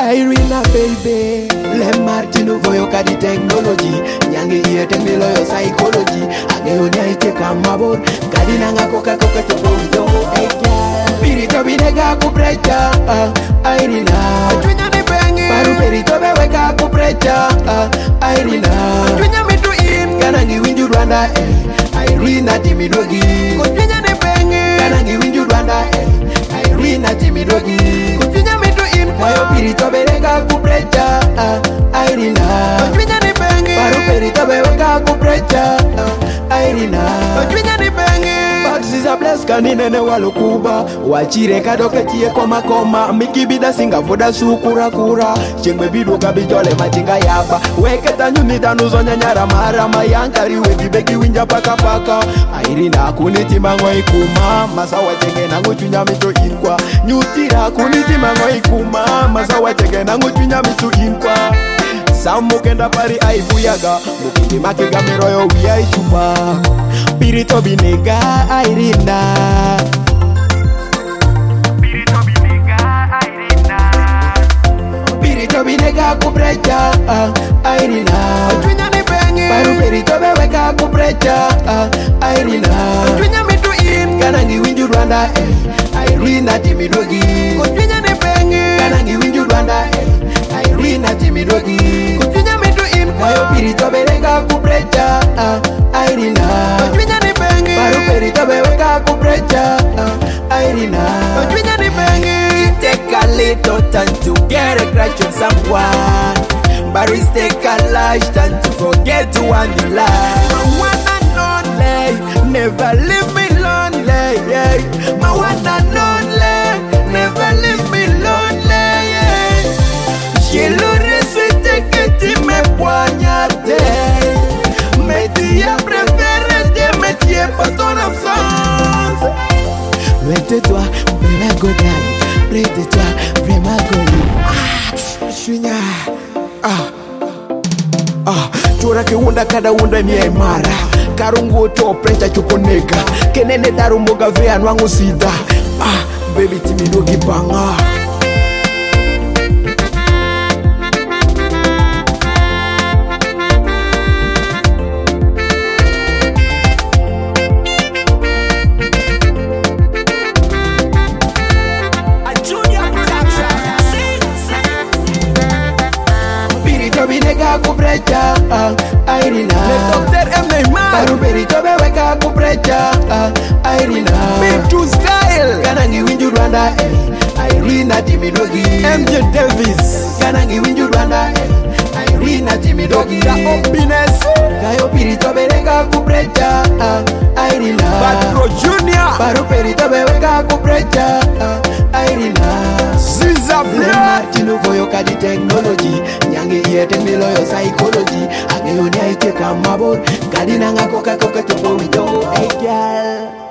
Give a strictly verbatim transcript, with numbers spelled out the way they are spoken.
Irina baby Le Martino voyo kadi technology Nyange iye teknilo yo psychology Age yonya ite kamabor Kadi nanga koka koka topo wito Hey girl Pirito binega kuprecha uh, Irina Junya ni pengi Paru perito beweka kuprecha uh, Irina Junya mitu in Kanangi winju Rwanda eh Irina timidogi Junya ni pengi Kanangi winju Rwanda eh Irina timidogi Junya mitu in Kayo pirito beweka kuprecha uh, Irina Junya ni pengi Paru perito beweka kuprecha uh, Irina Junya ni pengi Ziza bless kanine ne walukuba Wachire kadoke tie koma koma Mikibida singa foda sukura kura Chengwe bidu kabijole machinga yapa Weke tanyu nitanuzo nyanyara mara Mayankari weki beki winja paka paka Irina kuniti mango ikuma Masa wachenge nangu chunya mitu inkwa Nyutira kuniti mango ikuma Masa wachenge nangu chunya mitu inkwa Samu kenda pari aibuyaga Mukini makiga miroyo wia ichupa Pirito binega Irina Pirito binega Irina Pirito binega kuprecha uh, Irina Junya ni pengi Paru pirito beweka kuprecha uh, Irina Junya mitu in Kanangi winju Rwanda eh Irina timidogi Junya ni pengi Kanangi winju Rwanda eh Irina timidogi Junya mitu in Kayo pirito beweka kuprecha uh, Irina Junya ni pengi Paru perito beweka kuprecha uh, Irina Junya ni pengi It take a little time to get a crush on someone But it take a lifetime to forget the one you like My one and only Never leave me lonely yeah. My one and only Never leave me lonely yeah. Je l'aurais souhaité que tu me poignardais Mais tu as préféré te mettre par ton absence Loin de toi, près godai Près de toi, près ma goli Ah, shunya Ah Ah, chora ke unda kada unda ni imara Karungu to precha chukoneka Kenene daru moga vea nwangu sida Ah, baby timidogi banga Binega kuprecha uh, Irina Le docteur M. Paru perito beweka kuprecha uh, Irina Bintu style Kanangi winju Rwanda eh Irina timidogi M J Davis Kanangi winju Rwanda eh Irina timidogi Da opines Kayo pirito beweka kuprecha uh, Irina Patro Junior Paru perito beweka kuprecha uh, Irina Ziza Le Martino voyo kadi technology Nyange iye teknilo yo psychology Age yonya ite kamabor Kadi nanga koka koka topo wito Hey girl